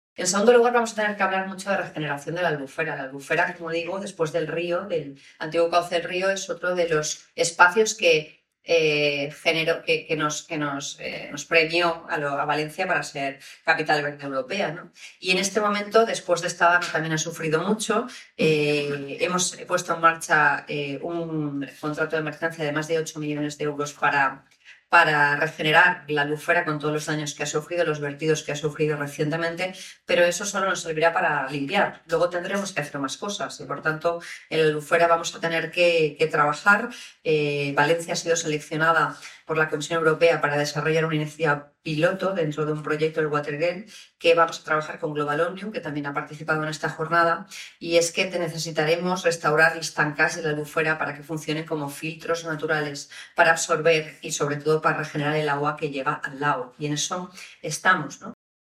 En segundo lugar, vamos a tener que hablar mucho de regeneración de la albufera. La albufera, como digo, después del río, del antiguo cauce del río, es otro de los espacios que nos premió a Valencia para ser capital verde europea, ¿no? Y en este momento, después de esta dama también ha sufrido mucho, hemos puesto en marcha un contrato de emergencia de más de 8 millones de euros para regenerar la albufera con todos los daños que ha sufrido, los vertidos que ha sufrido recientemente, pero eso solo nos servirá para limpiar. Luego tendremos que hacer más cosas y, por tanto, en la albufera vamos a tener que trabajar. Valencia ha sido seleccionada por la Comisión Europea para desarrollar una iniciativa piloto dentro de un proyecto del Watergate que vamos a trabajar con Global Omnium, que también ha participado en esta jornada, y es que necesitaremos restaurar los tanques de la albufera para que funcionen como filtros naturales para absorber y sobre todo para regenerar el agua que llega al lago, y en eso estamos, ¿no?